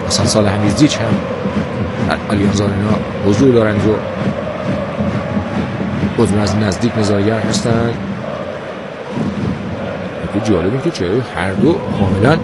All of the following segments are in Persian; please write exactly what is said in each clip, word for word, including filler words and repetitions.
مثلا سال همیزدیچ هم در آلیانز آرنا حضور دارند و عضو از نزدیک نظارگر هستند. که جالبه که چه هر دو کاملا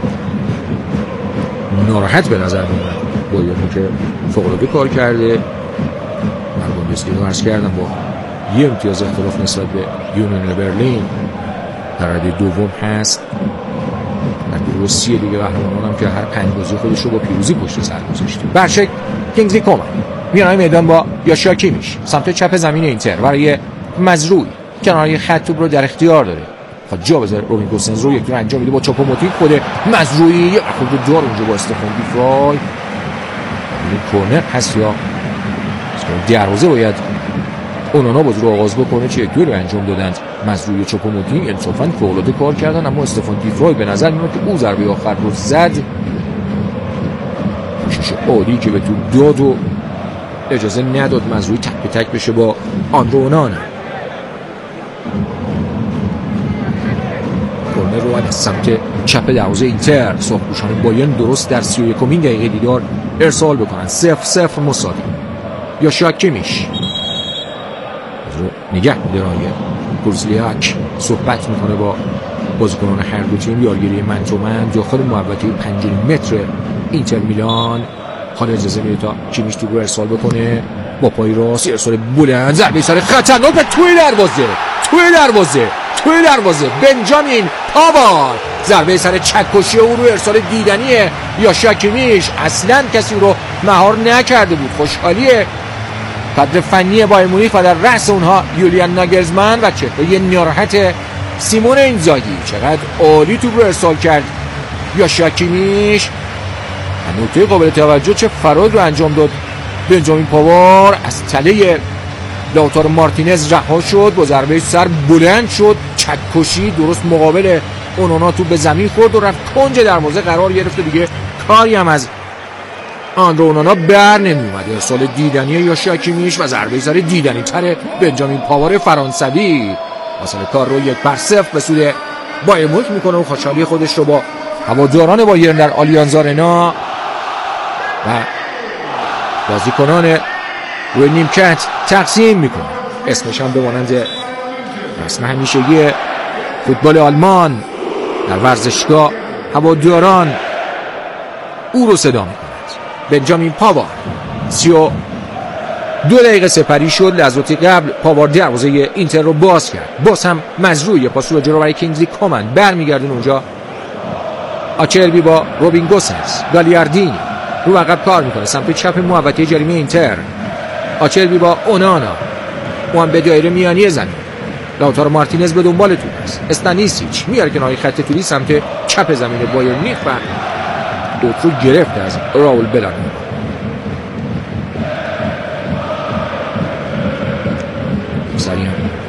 ناراحت به نظر میاد. بایرن که فوق‌العاده کار کرده، من بوندسلیگا عرض کردم با یه امتیاز اختلاف نسبت به یونیون برلین در رده دوم هست. در گروه سی لیگ قهرمانان هم که هر پنج بازی خودش رو با پیروزی پشت سر گذاشته. برشک کینگزلی کومن میانه میدان با یاشیا کیمیش سمت چپ زمین اینتر برای مزروعی کناری خط توپ رو در اختیار داره. خب جا بذاره روبین گوسنز رو یک دور انجام میده با چوپوموتینگ. خود مزروعی یه خود دور اونجا با استفان دیفرای. این کورنر هست یا دروازه باید اونانا بازی رو آغاز بکنه چه یک دور انجام دادند. مزروعی و چوپوموتینگ انصافا فوق‌العاده کار کردن، اما استفان دیفرای به نظر میاد که او ضربه آخر رو زد. شش عالی که به تو داد و اجازه نداد مزروعی تک به تک بشه با آندرو اونانا. کورنر رو از سمت چپ دروازه اینتر سرخپوشان بایرن درست در سی و یکمین دقیقه دیدار ارسال بکنن. صفر صفر مساوی. یاشیا کیمیش رو نگه می‌داره. کورزلیاک صحبت میکنه با بازیکنان هر دو تیم. یارگیری من تو من داخل محوطه پنج متر اینتر میلان. حالا اجازه میده تا کیمیش تو رو ارسال بکنه با پای راست. ارسال بلند، ضربه سر خطرناک به توی دروازه توی دروازه توی دروازه بنجامین پاوار. ضربه سر چکشی او رو ارسال دیدنی یاشیا کیمیش. اصلا کسی رو مهار نکرده بود. خوشحالیه قدر فنی بایر مونیخ و در رأس اونها یولیان ناگلزمن و چهره ناراحت سیمون اینزاگی. چقدر عالی توپ رو ارسال کرد یاشیا کیمیش. نکته قابل توجه چه فراد رو انجام داد بنجامین پاوار. از تله لاوتارو مارتینز رها شد، با ضربه سر بلند شد، چکشی درست مقابل اونانا تو به زمین خورد و رفت کنج دروازه قرار گرفت. دیگه کاری هم از آندرو اونانا بر نمیومد. ارسال دیدنی یاشیا کیمیش و ضربه سر دیدنی تر بنجامین پاوار فرانسوی اصلا کار رو یک بر صفر به سود بایر مونیخ میکنه و خوشحالی خودش رو با هواداران بایرن در آلیانز آرنا و بازیکنان روی نیمکت تقسیم میکنه. اسمش هم به مانند رسم همیشگی فوتبال آلمان در ورزشگاه هواداران او رو صدا میکنند. بنجامین پاوار سی و دو دقیقه سپری شد. لحظاتی قبل پاوار دروازه اینتر رو باز کرد. باز هم مزروعی پاس رو جلو برای کینگزلی کومن برمیگردون اونجا. آچربی با روبین گوسنز. گالیاردینی رو عقب کار میکنه سمت چپ محوطه جریمه اینتر. آچربی با اونانا او هم به دایره میانی زمین. لاوتارو مارتینز به دنبال توپ است. استانیسیچ میاره کنار خط توپی سمت چپ زمین بایر مونیخ و توپ رو گرفت از راول بلانو. سریع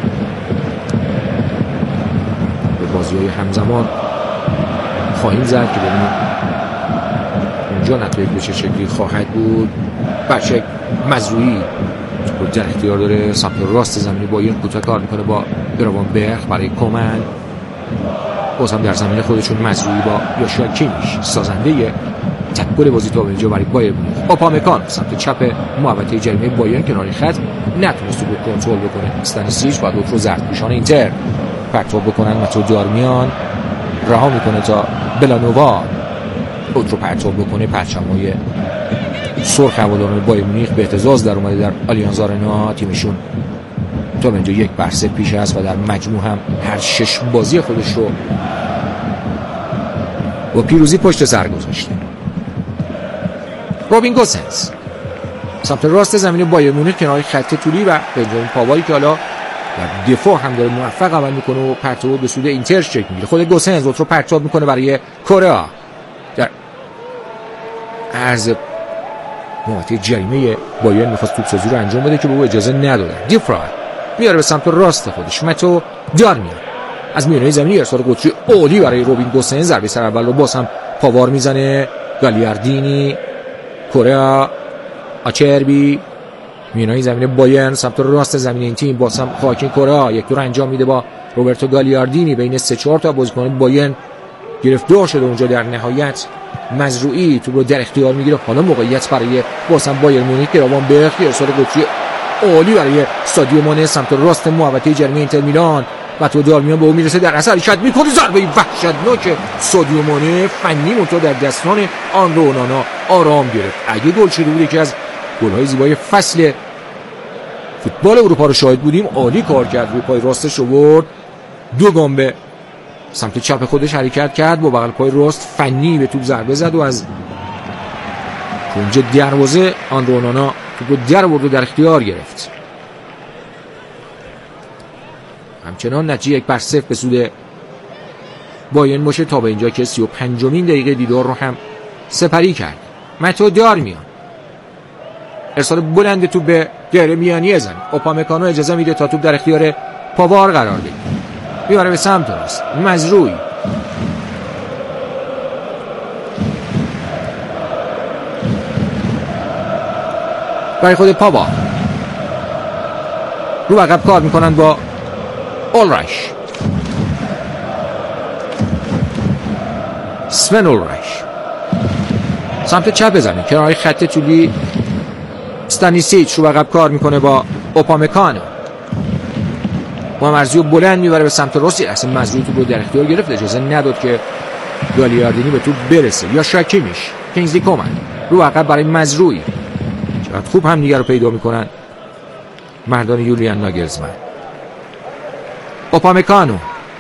به بازی‌های همزمان خواهیم زد که ببینیم اونجا نتایج به چه شکلی خواهد بود. برشک مزروعی رو در اختیار داره سمت راست زمین بایرن کوتاه کار میکنه با براوان برخ برای کومن. باز هم در زمین خودشون مزروعی با یاشیا کیمیش سازنده تکل بازی تا به اینجا برای بایر مونیخ. آپامکان سمت چپ محوطه جریمه بایرن کنار خط نتونست رو کنترل بکنه. استانیسیچ بعد رو زردپوشان اینتر پرتاب بکنن و تو دارمیان رها میکنه تا بلانووا خود رو پرتاب بکنه. پرچم‌های سرخ هواداران بایر مونیخ به اهتزاز در اومده در آلیانز آرنا. تیمشون تا به اینجا یک بر صفر پیش است و در مجموع هم هر شش بازی خودش رو با پیروزی پشت سر گذاشته. روبین گوسنز سمت راست زمین بایر مونیخ کنار خط طولی و بنجامین پاواری که حالا در دفاع هم داره موفق عمل میکنه و پرتاب به سود اینتر شکل میگیره. خود گوسنز رو پرتاب میکنه برای کره در عرض محوطه جریمه بایرن. میخواست توپ سازی رو انجام بده که به او اجازه ندادن. دیفرای میاره به سمت راست خودش. متو دارمیان از میانه زمین ارسال قطری عالی برای روبین گوسنز. ضربه سر اول رو باز هم پاوار میزنه. گالیاردینی کره آچربی میانه زمین بایرن سمت راست زمین این تیم. باز هم خاکین کره یک دور انجام میده با روبرتو گالیاردینی. بین سه چهار تا بازیکن بایرن گرفتار شده اونجا. در نهایت مزروعی تو رو در اختیار میگیره. حالا موقعیت برای واسه بایر مونیخ که روان برخ ارسال قطری عالی برای سادیو مانه سمت راست محوطه جریمه اینتر میلان و تو دارمیان به اون میرسه، در اثر حرکت میکنه ضربه وحشتناک سادیو مانه فنی منتها در دستان آندره اونانا آرام گرفت. اگه گل شده بود یکی از گل‌های زیبای فصل فوتبال اروپا رو شاهد بودیم. عالی کار کرد، روی پای راستش آورد، دو گام به سمت چپ خودش حرکت کرد، با بغل پای راست فنی به توپ ضربه زد و از کنج دروازه آندره اونانا توپ رو در آورد و در اختیار گرفت. همچنان نتیجه یک بر صفر به سود بایرن باشه تا به اینجا که سی و پنجمین دقیقه دیدار رو هم سپری کرد. متو دارمیان ارسال بلند توپ به دایره میانی زمین، اوپامکانو اجازه میده تا توپ در اختیار پاوار قرار بگیره، میبره به سمت راست. مزروعی برای خود پاوار رو عقب کار میکنن با اولرایش، سون اولرایش سمت چپ زمین کنار خط طولی. استانیسیچ رو عقب کار میکنه با اوپامکانو و مرزیو بلند میبره به سمت راست. اصلا مزروعی تو رو در اختیار گرفت، اجازه نداد که گالیاردینی به تو برسه. یا شاکیمیش، کینگزلی کومن رو عقب برای مزروعی. چقدر خوب هم دیگر رو پیدا میکنن مردان یولیان ناگلزمن. اوپامکانو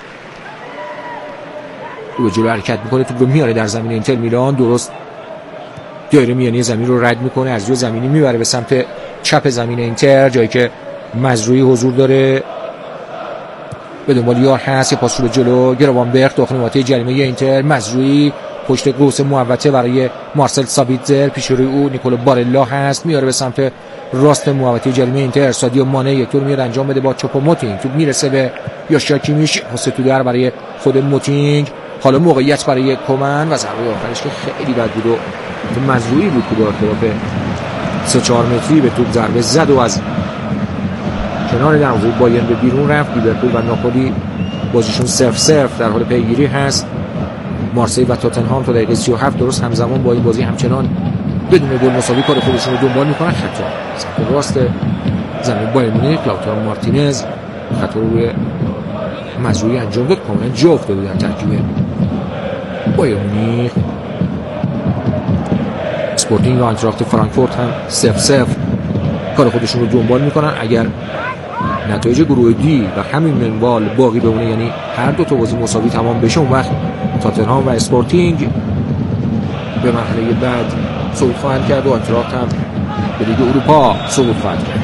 رو جلو حرکت میکنه، توپ رو میاره در زمین اینتر میلان، درست دایره میانی زمین رو رد میکنه، از روی زمینی میبره به سمت چپ زمین اینتر، جایی که مزروعی حضور داره، به دنبال یار هست. یه پاس رو به جلو، گروانبرگ داخل محوطه جریمه اینتر، مزروعی پشت قوس محوطه برای مارسل سابیتزر، پیش روی او نیکولو بارلا هست، میاره به سمت راست محوطه جریمه اینتر. سادیو مانه یک طور میاد انجام بده با چوپو موتینگ، توپ میرسه به یاشیا کیمیش، پاس تو در برای خود موتینگ. حالا موقعیت برای کومن و ضربه آخرش که خیلی بد بود و مزروعی بود که با اختلاف سه چهار متری به توپ ضربه زد و از کنار دروازه بایرن به بیرون رفت. لیورپول و ناپولی بازیشون صرف صرف در حال پیگیری هست. مارسی و تاتنهام تا دقیقه سی و هفت درست همزمان با این بازی همچنان بدون گل مساوی کار خودشون رو دنبال میکنن. خطا سمت راست زمین بایرن مونیخ، لاوتارو مارتینز خطا رو روی مزروعی انجام داد، کاملا جا افتاده در ترکیب بایرن مونیخ. اسپورتینگ و آینتراخت فرانکفورت هم صفر صفر کار خودشون رو دنبال میکنن. اگر نتایج گروه دی و همین منوال باقی بمونه، یعنی هر دو تا بازی مساوی تمام بشه، اون وقت تاتنهام و اسپورتینگ به مرحله بعد صعود خواهند کرد و آینتراخت هم به لیگ اروپا صعود خواهد کرد.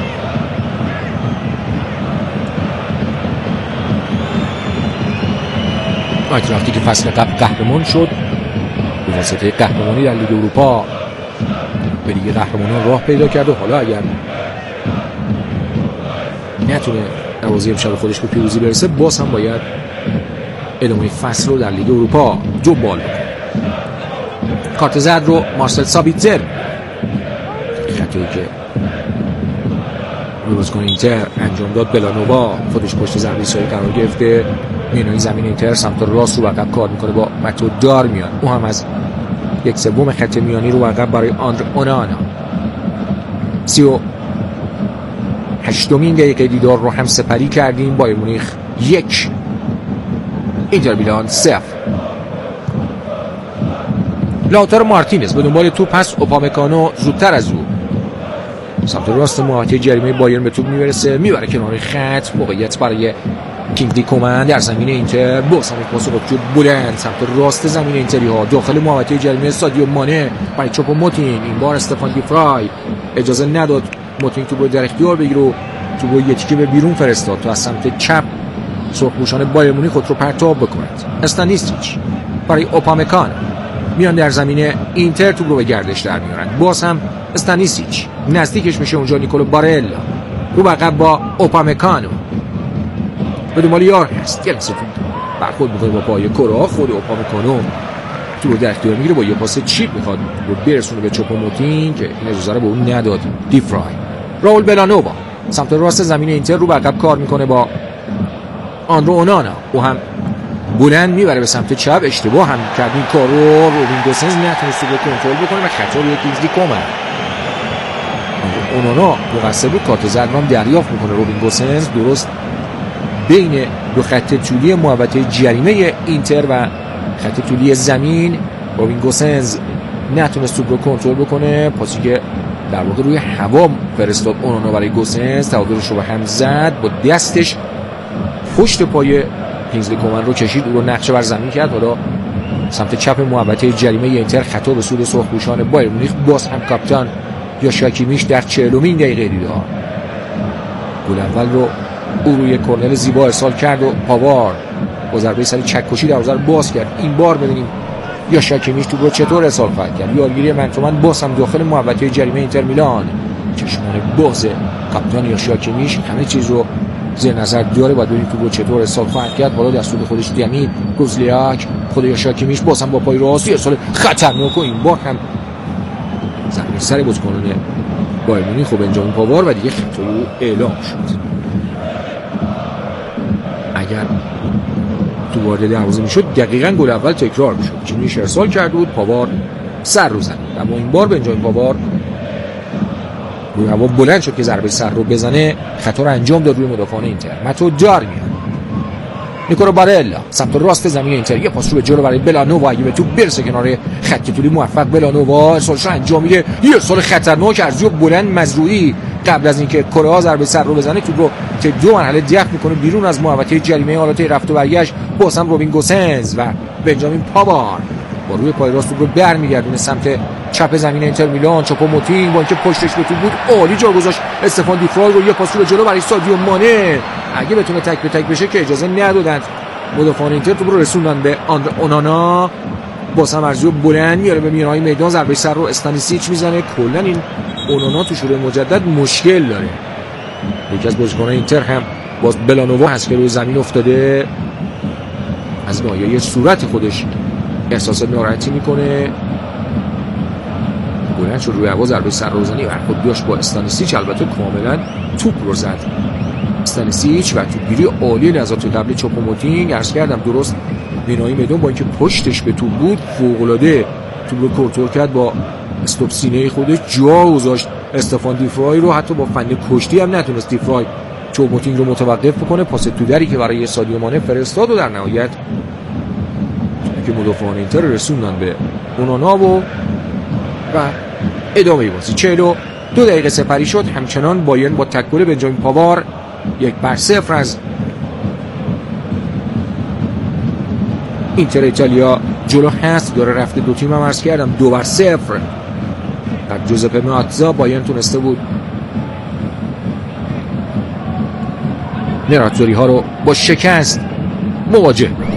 آینتراختی که فصل قبل قهرمان شد، به واسطه قهرمانی در لیگ اروپا به لیگ قهرمانان راه پیدا کرد و حالا اگر نتونه در بازی امشب خودش به پیروزی برسه، باز هم باید ادامه فصل رو در لیگ اروپا دنبال بکنه. کارت زرد رو مارسل سابیتزر، خطایی که بازیکن اینتر انجام داد، بلانووا خودش پشت ضربه ایستگاهی قرار گرفته. میانه زمین اینتر سمت راست رو عقب کار میکنه با متو دارمیان، او هم از یک سوم خط میانی رو عقب برای آندره اونانا. سی و هشتمین دقیقه دیدار رو هم سپری کردیم. بایر مونیخ یک، اینتر میلان صفر. لاوتارو مارتینز به دنبال توپ هست، اوپامکانو زودتر از او سمت راست محوطه جریمه بایرن به توپ میبرسه، میبره کنار خط. موقعیت برای کینگزلی کومن در زمین اینتر، با سمت پاس قطری بلند سمت راست زمین اینتری ها، داخل محوطه جریمه سادیو مانه برای چوپو موتینگ. این بار استفان دی فرای اجازه نداد موتینگ توپ رو در اختیار بگیره و توپ رو یکی به بیرون فرستاد تا از سمت چپ سرخپوشان بایر مونیخ خود رو پرتاب بکند. استانیسیچ برای اوپامکانو میان در زمین اینتر، توپ رو به گردش در میارن. باز هم استانیسیچ نزدیکش میشه اونجا نیکولو بارلا رو عقب با اوپامکانو به دنبال یار هست، یه لحظه برخورد میکنه با پای کرا. خود اوپامکانو توپ رو در اختیار میگیره، با یه پاس چیپ میخواد رو برسونه به چوپو موتینگ که این اجازه رو به اون نداد. دی فرای. راول بلانووا سمت راست زمین اینتر رو عقب کار میکنه با آندره اونانا، او هم بلند میبره به سمت چپ، اشتباه هم کرد این کار رو. روبین گوسنز نتونست رو کنترل بکنه و خطا روی کینگزلی کومن. اونانا مقصر بود، کارت زرد هم دریافت میکنه روبین گوسنز درست بین دو خط طولی محوطه جریمه اینتر و خط طولی زمین. روبین گوسنز نتونست توپ رو کنترل بکنه، پاسی که در واقع روی هوا فرستاد اونانا برای گوسنز، تعادلش رو به هم زد، با دستش پشت پای کینگزلی کومن رو کشید، او رو نقشه بر زمین کرد. حالا سمت چپ محوطه جریمه اینتر خطا به سود سرخپوشان بایر مونیخ. باز هم کاپیتان یوشیا کیمیش در چهلمین دقیقه دیدار گل اول رو او روی کرنل زیبا ارسال کرد و پاوار با ضربه سری چکشی دروازه رو باز کرد. این بار ببینیم یوشیا کیمیش تو رو چطور ارسال خواهد کرد. یارگیری من تو من باز هم داخل محوطه جریمه اینتر میلان. چشمان باز کاپیتان یوشیا کیمیش همه چیز رو زیر نظر داره، باید ببینیم تو رو چطور ارسال خواهد کرد. بالا دستور خودش دمید گوزلیاک، خود یوشیا کیمیش باز هم با پای راستی ارسال خطرناک و این بار هم زمین سر بازیکنان بایر مونیخ خب بنجامین پاوار و دیگه خطا اعلام شد. اگر تو وارد دروازه میشد دقیقاً گل اول تکرار میشد. کیمیش ارسال کرده بود، پاوار سر رو زد، اما این بار بنجامین پاوار روی هوا بلند شد که ضربه سر رو بزنه، خطا رو انجام داد روی مدافعان اینتر. ماتو دار میاد، نیکولو بارلا سمت راست زمین اینتر، یه پاس رو به جلو برای بلانووا، اگه به توپ برسه کنار خط طولی موفق بلانووا ارسالش رو انجام میده. یه ارسال خطرناک ارزی و بلند مزروعی قبل از اینکه کره ها ضربه سر رو بزنه توپ رو که دو مرحله دفع میکنه بیرون از محوطه جریمه. حالت رفت و برگشت باز هم روبین گوسنز و بنجامین پاوار با روی پای راست رو برمیگردونه سمت چپ زمین اینتر میلان. چوپوموتینگ با اینکه پشتش به توپ بود عالی جا گذاشت استفان دیفرای رو، یه پاس رو جلو برای سادیو مانه، اگه بتونه تک به تک بشه که اجازه ندادند مدافعان اینتر توپ رو رسوندن به اونانا. باز هم ارزیو بلند میاره به میانهای میدان، ضربه سر رو استانیسیچ میزنه. کلا این اونانا تو شروع مجدد مشکل داره. یکی از بازیکنان اینتر هم باز بلانووا هست که روی زمین افتاده، از ناحیه صورت خودش احساس ناراحتی میکنه. بلند شد روی هوا ضربه سر رو زنی برخورد داشت با استانیسیچ، البته کاملا توپ رو زد استانیسیچ و توپگیری عالی لحظات قبل چوپوموتینگ. عرض کردم درست بینایی میدون با اینکه پشتش به توپ بود فوق‌العاده توپ رو کنترل کرد، با استوب سینه خودش جا گذاشت استفان دیفرای رو، حتی با فن کشتی هم نتونست دیفرای چوپوموتینگ رو متوقف بکنه. پاس تو دری که برای سادیو مانه فرستاد و در نهایت که مدافعان اینتر رسوندن به اونانا و و ادامه بازی. چهل و دو دقیقه سپری شد. همچنان بایرن با تک گل بنجامین پاوار یک بر صفر از اینتر ایتالیا جلو هست. داره رفته دو تیم هم عرض کردم دو بر صفر در جوزپه ماتزا بایرن تونسته بود نراتوری ها رو با شکست مواجه بکنه.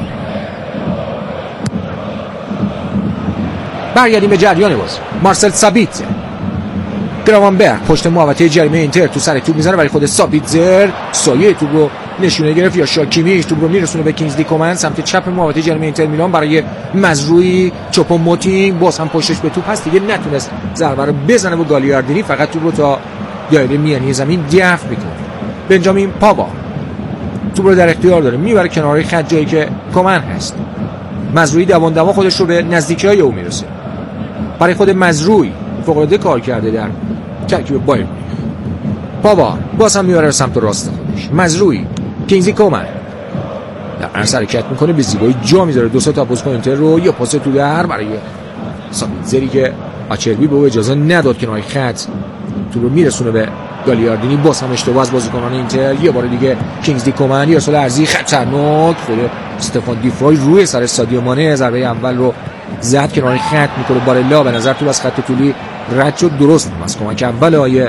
برگردیم به جریان بازی. مارسل سابیتزر، گراونبرگ پشت محوطه جریمه اینتر تو سر توپ میزنه برای خود سابیتزر، سایه توپ رو نشونه گرفت یا شاکیمیش توپ رو میرسونه به کینگزلی کومن سمت چپ محوطه جریمه اینتر میلان برای مزروعی. چوپوموتینگ باز هم پشتش به توپ هست، دیگه نتونست ضربه رو بزنه و گالیاردینی فقط توپ رو تا دایره میانی زمین دفع میکنه. بنجامین پاوار توپ رو در اختیار داره، میبره کنار خط جایی که کومن هست. مزروعی دوان دوان خودش رو به نزدیکی‌های او میرسه. برای خود مزروعی فوق‌العاده کار کرده در ترکیب بایر مونیخ. پاوار باز هم میاره سمت راست خودش. مزروعی، کینگزلی کومن در عرض حرکت میکنه، به زیبایی جا میذاره دو سه تا بازیکن اینتر رو. یه پاس تو در برای سابیتزری که آچربی به او اجازه نداد کنار خط تو رو میرسونه به گالیاردینی. باز هم اشتباه از بازیکنان اینتر. یه بار دیگه کینگزلی کومن یه ارسال عرضی خطرناک، خود استفان دیفرای روی سر سادیو مانه ضربه اول رو زد کنار خط. میکنه بارلا به نظر تو از خط طولی رد شد، درست از کمک اول آیه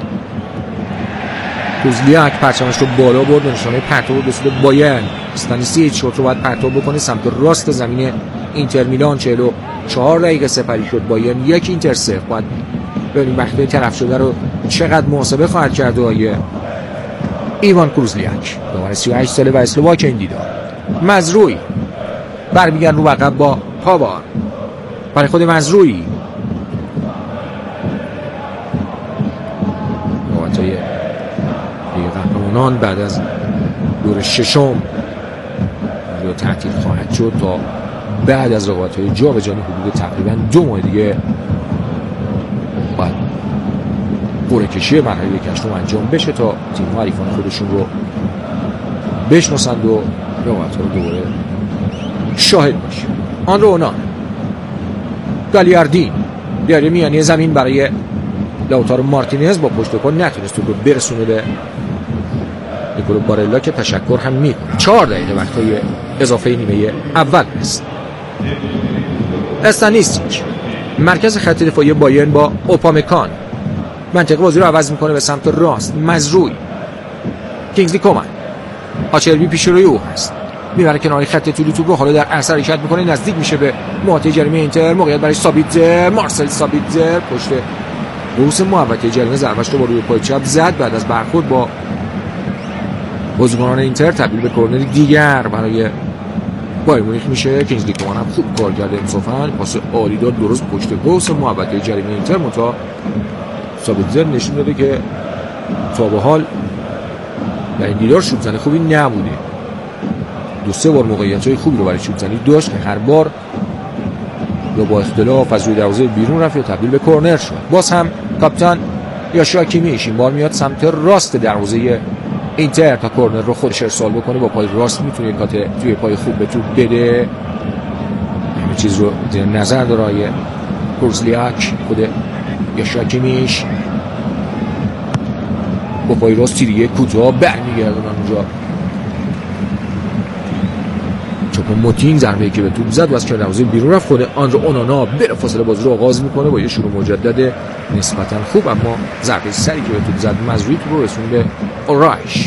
کوزلیاک پرچمش رو بالا برد، نشانه پرتاب به سود بایرن. استانیسیچ رو باید پرتاب بکنه سمت راست زمین اینتر میلان. چهل و چهار دقیقه سپری شد. بایرن یک اینتر صفر. باید ببینیم وقتی طرف شده رو چقدر محاسبه خواهد کرد آیه ایوان کوزلیاک، داور سی و هشت ساله و اسلواک این دیدار. مزروعی برمیگرد رو عقب با پاوار برای خود مزروعی. نوبتای لیگ قهرمانان بعد از دور ششم مقدار تعطیل خواهد شد تا بعد از رقابت‌های جابجانی حدود تقریبا دو ماه دیگه باید قرعه کشی مرحله یک هشتم انجام بشه تا تیم‌ها حریفان خودشون رو بشناسند و رقابت‌ها رو دوباره شاهد باشیم. آن رو اونا گالیاردین داره میانی زمین برای لوتارو مارتینز با پشت پا نتونست توپ رو برسونه به نیکولو بارلا که تشکر هم میکنه. چهار دقیقه وقتای اضافه نیمه اول است. استانیسیچ مرکز خط دفاعی بایرن با اوپامکان منطقه بازی رو عوض میکنه به سمت راست. مزروی کینگزلی کومن آچربی پیش روی او هست، میبره کنار خط طولی توپ رو، حالا در اثر حرکت میکنه نزدیک میشه به محوطه جریمه اینتر. موقعیت برای سابیتزر، مارسل سابیتزر پشت قوس محوطه جریمه ضربه‌اش رو با روی پای چپ زد. بعد از برخورد با بازیکنان اینتر تبدیل به کورنر دیگر برای بایر مونیخ میشه. کینگزلی کومان هم خوب کار کرده انصافا، پاس عالی داد درست پشت قوس محوطه جریمه اینتر. متا سابیتزر نشون داده که تا به حال در این دیدار شوت زنی خوبی نبوده. دو سه بار موقعیت‌های خوبی رو برای شوت زنی داشت که هر بار یا با اختلاف از روی دروازه بیرون رفت یا تبدیل به کورنر شد. باز هم کاپیتان یاشیا کیمیش این بار میاد سمت راست دروازه اینتر تا کورنر رو خودش ارسال بکنه. با پای راست میتونه یک کات توی پای خوب به توپ بده. همه چیز رو در نظر داره آیه کورزلیاک. خود یاشیا کیمیش با پای راست تیریه کوتاه برمیگردونن اونجا. چوپو موتینگ ضربه‌ای که به توپ زد و از کنار دروازه بیرون رفت. خود آندرو اونانا بلا فاصله بازی رو آغاز میکنه با یه شروع مجدد نسبتا خوب، اما ضربه سری که به توپ زد مزروی توپ رو رسون به اورایش.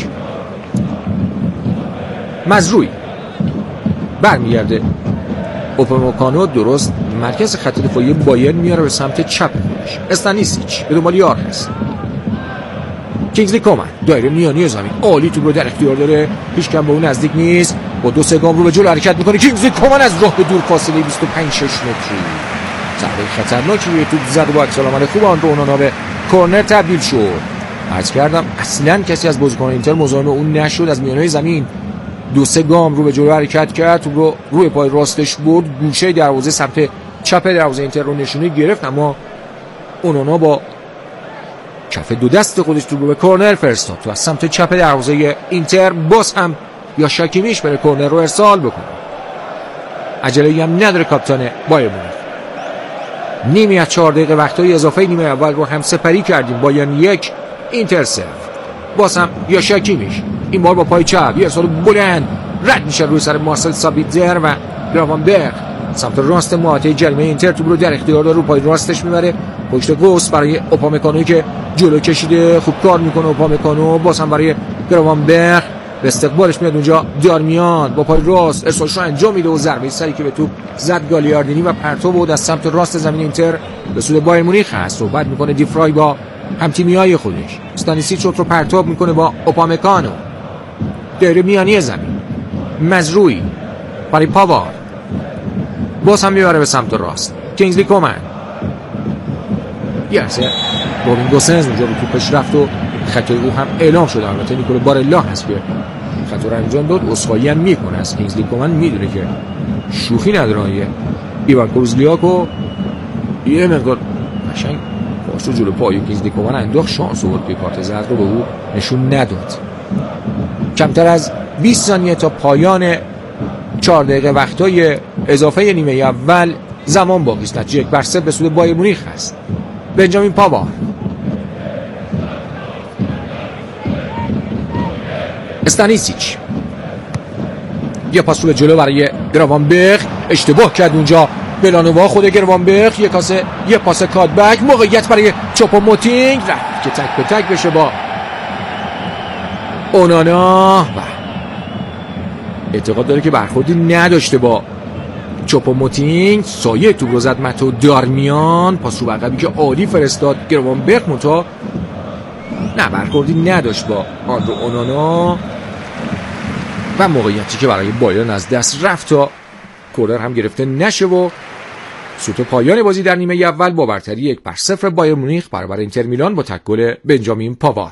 مزروی برمیگرده اوپامکانو درست مرکز خط دفاعی بایرن میاره به سمت چپ خودش. استانیسیچ به دنبال یار هست. کینگزلی کومن دایره میانی زمین عالی توپ رو در اختیار داره، هیچ کم به اون نزدیک نیست، با دو سه گام رو به جلو حرکت میکنه. کینگزلی کومن از راه به دور فاصله بیست و پنج شش متری ضربه خطرناکی روی توپ زد و با عکس العمل خوب آن رو اونانا به کورنر تبدیل شد. عرض کردم اصلا کسی از بازیکنان اینتر مزاحم اون نشد، از میانه زمین دو سه گام رو به جلو حرکت کرد، توپ رو روی پای راستش برد، گوشه دروازه سمت چپ دروازه اینتر رو نشونه گرفت، اما اونانا با کف دو دست خودش توپ رو به کورنر فرستاد تو از سمت چپ دروازه اینتر. باز هم یا شاکیمیش بره کورنر رو ارسال بکنه. عجله‌ای هم نداره کاپیتان بایر مونیخ. نیمی از چهار دقیقه وقتای اضافه نیمه اول رو هم سپری کردیم. بایرن یک اینتر صفر. باز هم یا شاکیمیش این بار با پای چپ یه ارسال بلند رد میشه روی سر مارسل سابیتزر و گراونبرگ سمت راست محوطه جریمه اینتر توپ رو در اختیار داره، رو پای راستش میبره پشت قوس برای اوپامکانو که جلو کشیده، خوب کار میکنه اوپامکانو. باز هم برای گراونبرگ به استقبالش میاد اونجا دارمیان با پای راست ارسالش رو انجام میده و ضربه سری که به توپ زد گالیاردینی و پرتو بود از سمت راست زمین اینتر به سود بایر مونیخ هست. صحبت میکنه دیفرای با همتیمیای خودش. استانیسیچ رو پرتاب میکنه با اوپامکانو. دایره میانی زمین مزروی برای پاوار، باز هم میبره به سمت راست. کینگزلی کومن یرسه روبین گوسنز اونجا به توپش رفت و خطای او هم اعلام شده. البته نیکولو بارلا هست که خطا رو انجام داد، عذرخواهی هم میکنه از کینگزلی کومن، میدونه که شوخی نداره. یه ایوان کورزلیاکو یه مقدار قشنگ پاش رو جلو پای کینگزلی کومن انداخت، شانس آورد که کارت زرد رو به او نشون نداد. کمتر از بیست ثانیه تا پایان چهار دقیقه وقتای اضافه نیمه اول زمان باقی است. نتیجه یک بر صفر به سود بایر مونیخ است. بنجامین پاوار، استانیسیچ یه پاس رو به جلو برای گراونبرگ، اشتباه کرد اونجا بلانووا. خود گراونبرگ یه کاسه یه پاس کاتبک، موقعیت برای چوپو موتینگ رفت که تک به تک بشه با اونانا و اعتقاد داره که برخوردی نداشته با چوپو موتینگ. سایه توپ رو زد متو دارمیان، پاس رو عقبی که عالی فرستاد گراونبرگ، متا نه برخوردی نداشت با آندرو اونانا و موقعیتی که برای بایرن از دست رفت تا کورنر هم گرفته نشه و سوت پایان بازی در نیمه اول با برتری یک بر صفر بایر مونیخ برابر اینتر میلان با تک گل بنجامین پاوار.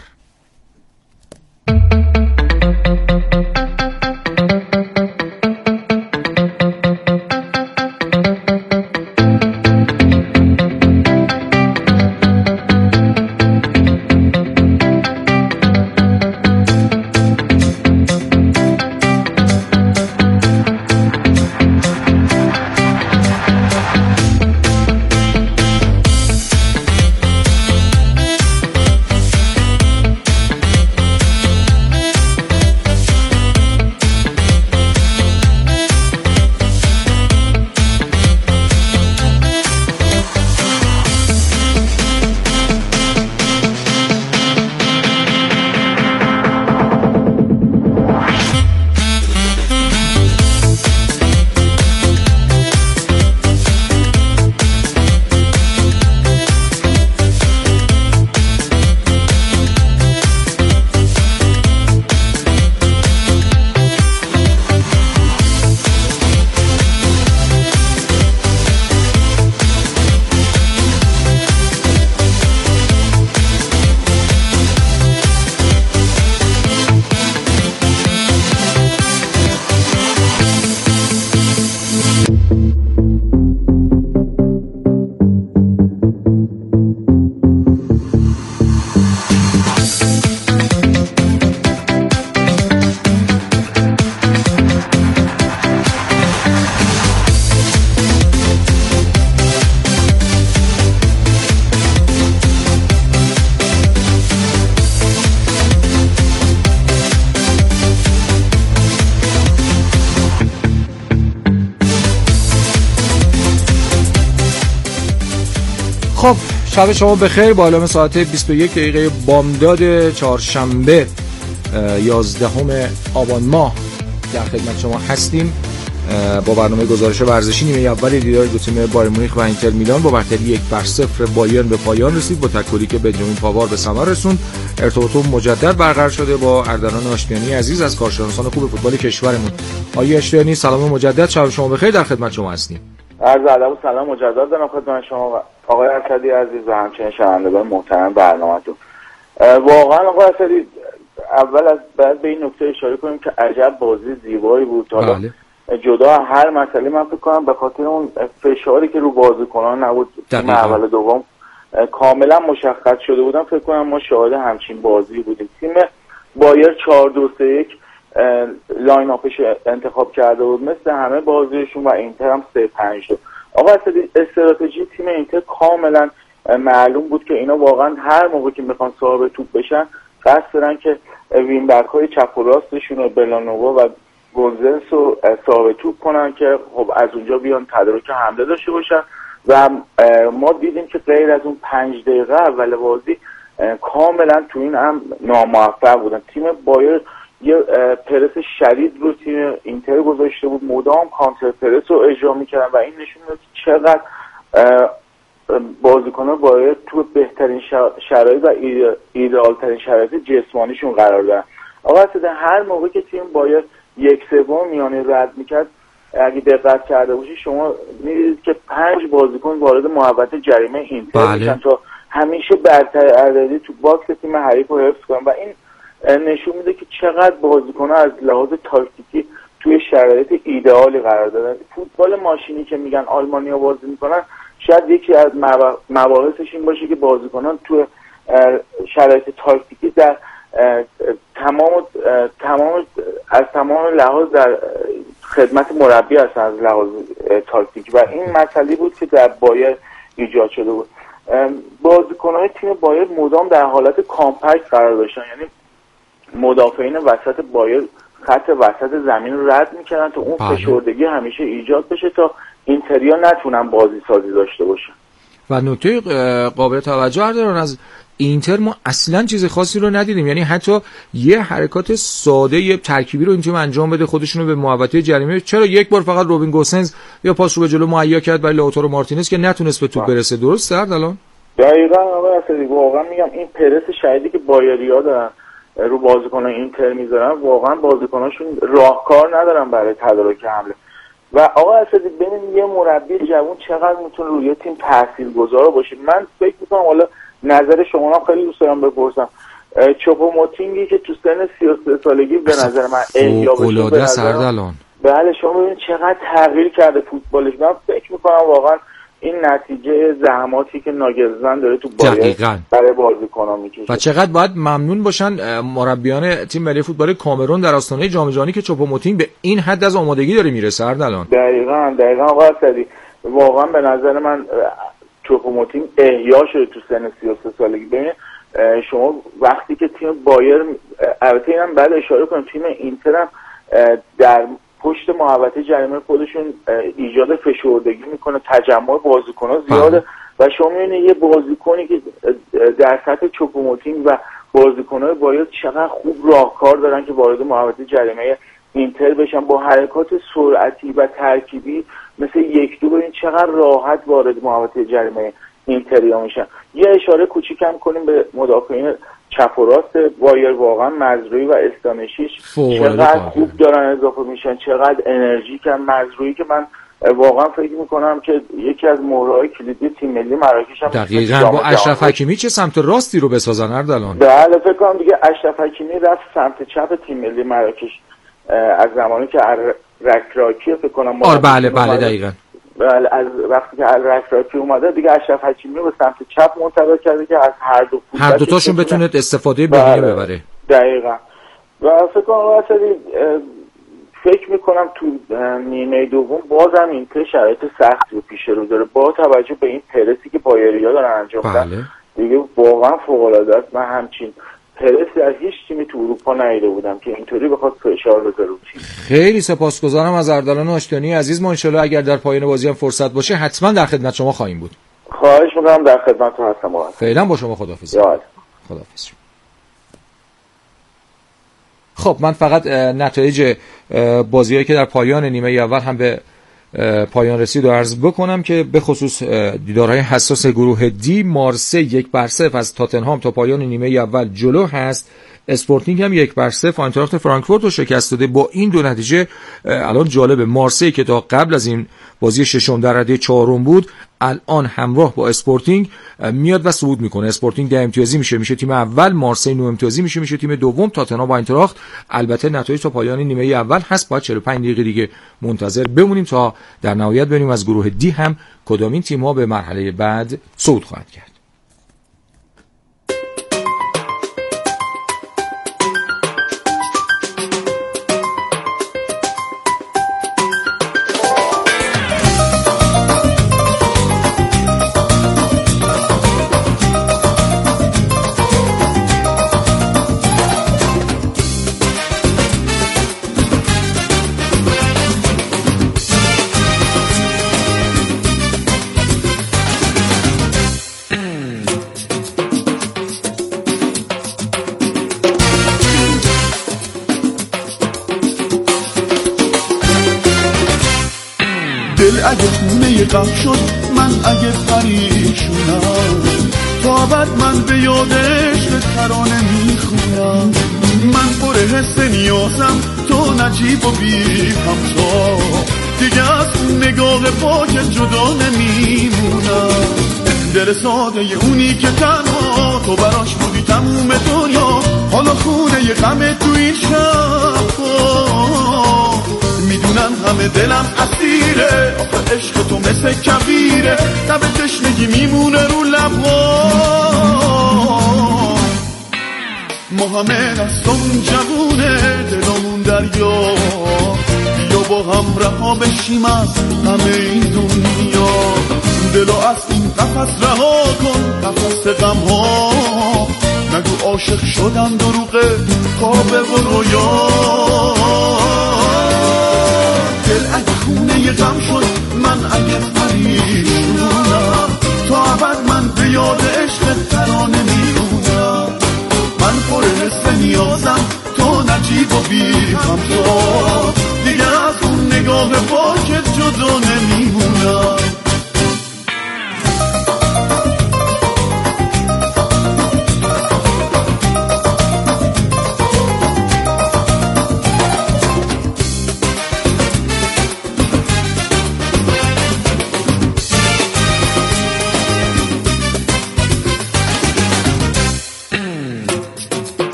خب شب شما بخیر. با اعلام ساعت بیست و یک دقیقه بامداد چهارشنبه یازدهم آبان ماه در خدمت شما هستیم با برنامه گزارش ورزشی. نیمه اول دیدار دو تیم بایر مونیخ و اینتر میلان با برتری یک بر صفر بایرن به پایان رسید با تکلی که بنجامین پاوار به ثمر رسوند. ارتباط مجدد برقرار شده با اردلان آشتیانی عزیز از کارشناسان خوب فوتبال کشورمون. آقای آشتیانی سلام مجدد، شب شما بخیر، در خدمت شما هستیم. عرض ادب و سلام مجدد دارم خدمت شما آقای اسدی عزیز و همچنین شنوندگان محترم برنامه‌تون. واقعا آقای اسدی اول از بعد به این نکته اشاره کنیم که عجب بازی زیبایی بود. حالا بله. جدا هر مسئله من فکر کنم به خاطر اون فشاری که رو بازیکنان نبود تیم اول دوم کاملا مشخص شده بودن، فکر کنم ما شاهد همچین بازی بودیم. تیم بایر چهار دو سه یک لاین اپش انتخاب کرده بود مثل همه بازیشون و اینتر هم سه پنج دو. آقا استراتژی تیم اینتر کاملا معلوم بود که اینا واقعا هر موقع که میخوان صاحب توپ بشن قصد دارن که وین بک های چپ و راستشون رو بلانووا و گونزلس رو صاحب توپ کنن که خب از اونجا بیان تدارک حمله داشته باشن و ما دیدیم که غیر از اون پنج دقیقه اول بازی کاملا تو این هم ناموفق بودن. تیم بایر یه پرس شدید رو تیم اینتر گذاشته بود، مدام کانتر پرس رو اجرا میکردن و این نشون میده چقدر بازیکنان باید تو بهترین شرایط و ایدئال‌ترین شرایط جسمانیشون قرار دارن. آقا اصلا هر موقع که تیم باید یک سوم میانه رد میکرد اگه دقت کرده باشی شما میدید که پنج بازیکن وارد محوطه جریمه اینتر بله. میشن تا همیشه برتر عددی تو باکس تیم حریف رو حفظ کنن و این نشون میده که چقدر بازیکن‌ها از لحاظ تاکتیکی توی شرایط ایدئالی قرار دارن. فوتبال ماشینی که میگن آلمانیا بازی میکنن شاید یکی از مباحثش این باشه که بازیکنان توی شرایط تاکتیکی در تمام تمام از تمام لحاظ در خدمت مربی هستن از لحاظ تاکتیکی و این مسئله بود که در بایر ایجاد شده بود. بازیکن‌های تیم بایر مدام در حالت کامپکت قرار داشتن، یعنی مدافعین وسط بایر خط وسط زمین رو رد میکردن تا اون فشردگی همیشه ایجاد بشه تا اینتریا نتونن بازی سازی داشته باشن. و نکته قابل توجه اردلان از اینتر ما اصلا چیز خاصی رو ندیدیم، یعنی حتی یه حرکات ساده یه ترکیبی رو این تیم انجام بده خودشون رو به محوطه جریمه. چرا یک بار فقط روبین گوسنز یا پاس رو به جلو مهیا کرد برای لوتارو مارتینز که نتونست به توپ برسه. درست اردلان؟ دقیقاً آقا اسدی واقعا میگم این پرس شدیدی که بایریا دارن رو بازیکنان اینتر میذارن واقعا بازیکناشون راهکار ندارن برای تدارک حمله. و آقا اسدی ببین یه مربی جوان چقدر میتونه روی تیم تاثیرگذار باشه. من فکر میکنم حالا نظر شما هم خیلی دوست دارم بپرسم، چوپوموتینگی که تو سن سی و سه سالگی به نظر من احیا بشه به نظر بله شما ببین چقدر تغییر کرده فوتبالش. من فکر میکنم واقعا این نتیجه زحماتی که ناگلزمن داره تو بایر برای بازیکن‌ها میکشه و چقدر باید ممنون باشن مربیان تیم ملی فوتبال کامرون در آستانه جام جهانی که چوپوموتینگ به این حد از آمادگی داره میرسه. اردلان دقیقاً دقیقاً آقا اسدی واقعا به نظر من چوپوموتینگ احیا شده تو سن سی و سه سالگی. ببین شما وقتی که تیم بایر البته اینم بعد اشاره کنم تیم اینتر هم در پشت محوطه جریمه خودشون ایجاد فشردگی میکنه، تجمع بازیکن‌ها زیاده و شما می‌بینید یه بازیکنی که در سطح چوپوموتینگ و بازیکن‌های بایر چقدر خوب راهکار دارن که وارد محوطه جریمه اینتر بشن با حرکات سرعتی و ترکیبی مثل یک دو این چقدر راحت وارد محوطه جریمه اینتریا میشن. یه اشاره کوچیکم کنیم به مدافعین چپ و راست بایر، واقعا مزروعی و استانشیش چقدر خوب دارن اضافه میشن، چقدر انرژی کن مزروعی که من واقعا فکر میکنم که یکی از مهرهای کلیدی تیم ملی مراکش هم دقیقاً با اشرف حکیمی چه سمت راستی رو بسازن اردلان. بله فکر کنم دیگه اشرف حکیمی رفت سمت چپ تیم ملی مراکش از زمانی که رکراکی فکر کنم آره بله بله دقیقاً بله از وقتی که رکراکی اومده دیگه اشرف حکیمی رو به سمت چپ منتقل کرده که از هر دو هر دو تاشون بتونه استفاده بهینه ببره. دقیقاً و فکر کنم واسه فکر میکنم تو نیمه دوم بازم این که شرایط سختی رو پیش رو داره با توجه به این پرسی که بایریا دارن انجام میدن. بله. دیگه واقعا فوق العاده است. من همچین پرسی از هیچ تیمی تو اروپا ندیده بودم که اینطوری بخواد فشار بذاره رو تیم. خیلی سپاسگزارم از اردلان آشتیانی عزیز. ما ان شاءالله اگر در پایان بازی هم فرصت باشه حتما در خدمت شما خواهیم بود. خواهش میکنم، در خدمتتون هستم. آقا فعلا با شما خداحافظ. خداحافظ. خب من فقط نتایج بازیایی که در پایان نیمه اول هم به پایان رسید و عرض بکنم که به خصوص دیدارهای حساس گروه دی، مارسی یک بر صفر از تاتنهام تا پایان نیمه اول جلو هست. اسپورتینگ هم یک بر صفر آینتراخت فرانکفورت رو شکست داده. با این دو نتیجه الان جالبه مارسی که تا قبل از این بازی ششم در رده چهارم بود، الان همراه با اسپورتینگ میاد و صعود میکنه. اسپورتینگ ده امتیازی میشه میشه تیم اول، مارسی نه امتیازی میشه میشه تیم دوم، تاتنهام با آینتراخت. البته نتایج تا پایان نیمه اول هست، باید چهل و پنج دقیقه دیگه منتظر بمونیم تا در نهایت ببینیم از گروه دی هم کدامین تیم‌ها به مرحله بعد صعود خواهند کرد. دل اگه خونه غم شد، من اگه پریشونم، تا ابد من به یاد عشق ترانه میخونم. من پر حس نیازم، تو نجیب و بی همتا، دیگه از نگاه پاک جدا نمیمونم. دل ساده اونی که تنها تو براش بودی تموم دنیا، حالا خونه غم تو این شب. میدونم همه دلم اسیره، آخه عشق تو مثل کبیره، لب تشنگی میمونه رو لبا. ما همه دستمون جوونه، دلمون دریا، بیا با هم رها بشیم از همه این دنیا. دلو از این قفس رها کن، قفس غم ها، نگو عاشق شدم دروغه، خوابه و رویا. دل اگه خونه غم شد، من اگه پریشونم، تا ابد من به یاد عشق ترانه میمونم. من پر حس نیازم، تو نجیب و بی همتا، دیگه از اون نگاه پاکت جدا نمیمونم.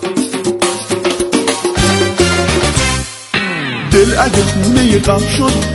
دل اگه خونه غم شد،